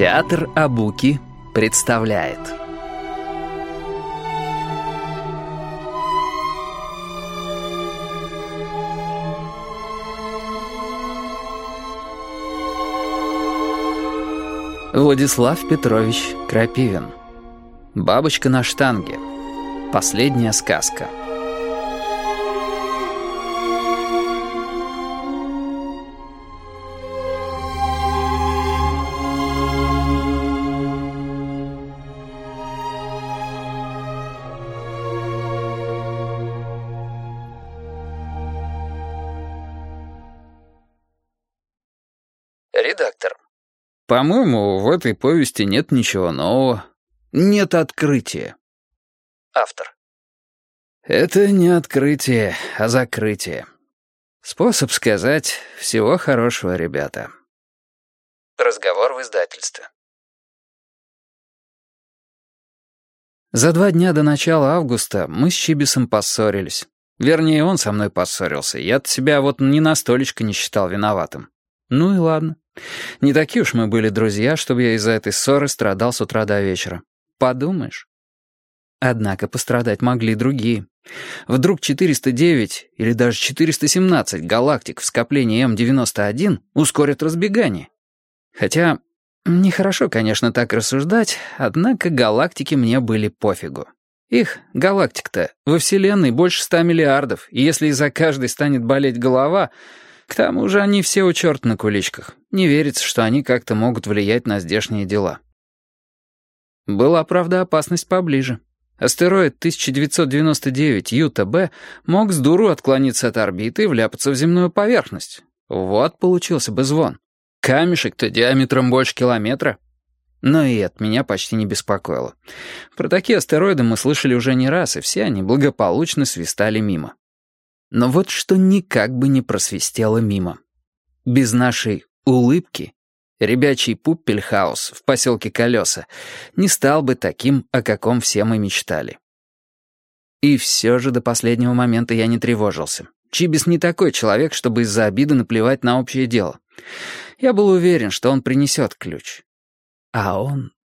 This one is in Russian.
Театр Абуки представляет. Владислав Петрович Крапивин. Бабочка на штанге. Последняя сказка. Редактор. По-моему, в этой повести нет ничего нового. Нет открытия. Автор. Это не открытие, а закрытие. Способ сказать «всего хорошего, ребята». Разговор в издательстве. За 2 дня до начала августа мы с Чибисом поссорились. Вернее, он со мной поссорился. Я-то себя вот ни на столечко не считал виноватым. Ну и ладно. Не такие уж мы были друзья, чтобы я из-за этой ссоры страдал с утра до вечера. Подумаешь. Однако пострадать могли другие. Вдруг 409 или даже 417 галактик в скоплении М91 ускорят разбегание. Хотя, нехорошо, конечно, так рассуждать, однако галактики мне были пофигу. Их, галактик-то, во Вселенной больше 100 миллиардов, и если из-за каждой станет болеть голова... К тому же они все у черта на куличках. Не верится, что они как-то могут влиять на здешние дела. Была, правда, опасность поближе. Астероид 1999 Юта-Б мог с дуру отклониться от орбиты и вляпаться в земную поверхность. Вот получился бы звон. Камешек-то диаметром больше километра. Но и это меня почти не беспокоило. Про такие астероиды мы слышали уже не раз, и все они благополучно свистали мимо. Но вот что никак бы не просвистело мимо. Без нашей улыбки ребячий Пуппельхаус в поселке Колеса не стал бы таким, о каком все мы мечтали. И все же до последнего момента я не тревожился. Чибис не такой человек, чтобы из-за обиды наплевать на общее дело. Я был уверен, что он принесет ключ. А он